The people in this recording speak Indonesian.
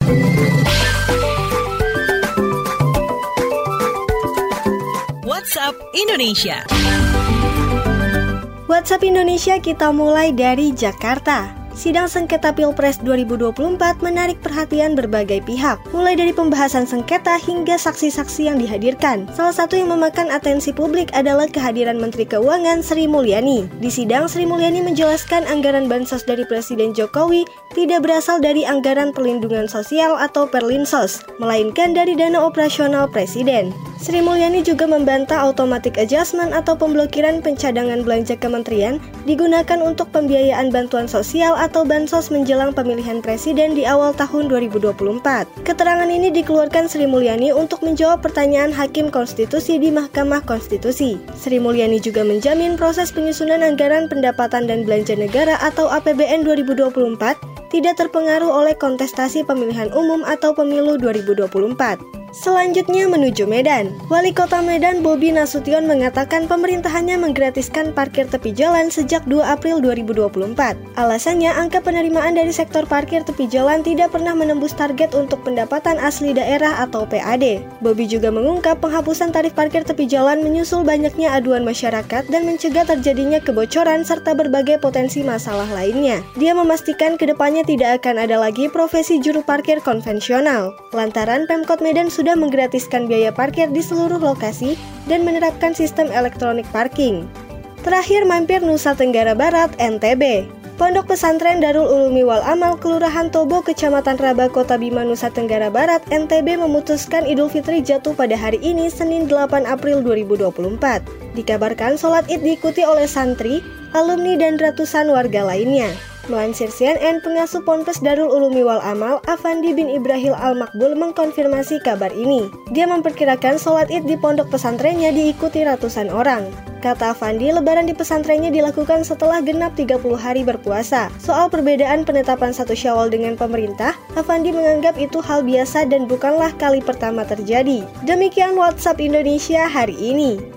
WhatsApp Indonesia. WhatsApp Indonesia kita mulai dari Jakarta. Sidang sengketa Pilpres 2024 menarik perhatian berbagai pihak, mulai dari pembahasan sengketa hingga saksi-saksi yang dihadirkan. Salah satu yang memakan atensi publik adalah kehadiran Menteri Keuangan Sri Mulyani. Di sidang, Sri Mulyani menjelaskan anggaran bansos dari Presiden Jokowi tidak berasal dari anggaran perlindungan sosial atau Perlinsos, melainkan dari dana operasional Presiden. Sri Mulyani juga membantah automatic adjustment atau pemblokiran pencadangan belanja kementerian digunakan untuk pembiayaan bantuan sosial atau bansos menjelang pemilihan presiden di awal tahun 2024. Keterangan ini dikeluarkan Sri Mulyani untuk menjawab pertanyaan Hakim Konstitusi di Mahkamah Konstitusi. Sri Mulyani juga menjamin proses penyusunan anggaran pendapatan dan belanja negara atau APBN 2024 tidak terpengaruh oleh kontestasi pemilihan umum atau pemilu 2024. Selanjutnya menuju Medan. Wali Kota Medan Bobi Nasution mengatakan pemerintahannya menggratiskan parkir tepi jalan sejak 2 April 2024. Alasannya, angka penerimaan dari sektor parkir tepi jalan tidak pernah menembus target untuk pendapatan asli daerah atau PAD. Bobi juga mengungkap penghapusan tarif parkir tepi jalan menyusul banyaknya aduan masyarakat dan mencegah terjadinya kebocoran serta berbagai potensi masalah lainnya. Dia memastikan kedepannya tidak akan ada lagi profesi juru parkir konvensional, lantaran Pemkot Medan sudah menggratiskan biaya parkir di seluruh lokasi dan menerapkan sistem elektronik parking. Terakhir mampir Nusa Tenggara Barat, NTB. Pondok Pesantren Darul Ulumi Wal Amal Kelurahan Tobo, Kecamatan Raba, Kota Bima, Nusa Tenggara Barat, NTB memutuskan Idul Fitri jatuh pada hari ini, Senin 8 April 2024. Dikabarkan sholat Id diikuti oleh santri, alumni, dan ratusan warga lainnya. Melansir CNN, pengasuh Ponpes Darul Ulumi Wal Amal, Afandi bin Ibrahim Al-Makbul mengkonfirmasi kabar ini. Dia memperkirakan sholat Id di pondok pesantrennya diikuti ratusan orang. Kata Afandi, lebaran di pesantrennya dilakukan setelah genap 30 hari berpuasa. Soal perbedaan penetapan 1 Syawal dengan pemerintah, Afandi menganggap itu hal biasa dan bukanlah kali pertama terjadi. Demikian WhatsApp Indonesia hari ini.